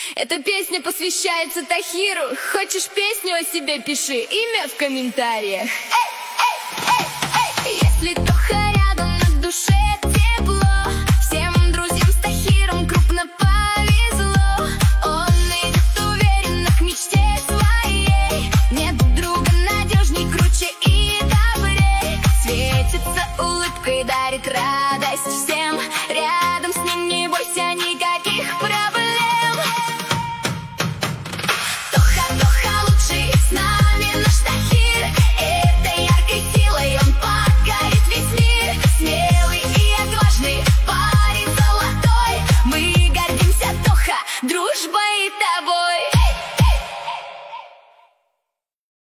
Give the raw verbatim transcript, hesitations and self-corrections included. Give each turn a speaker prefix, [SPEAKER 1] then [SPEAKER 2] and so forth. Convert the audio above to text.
[SPEAKER 1] Эта песня посвящается Тахиру. Хочешь песню о себе, пиши имя в комментариях. Эй, эй, эй, эй. Если Тоха рядом, на душе тепло. Всем друзьям с Тахиром крупно повезло. Он идет уверенно к мечте своей. Нет друга надежней, круче и добрей. Светится улыбкой, дарит радость всем рядом с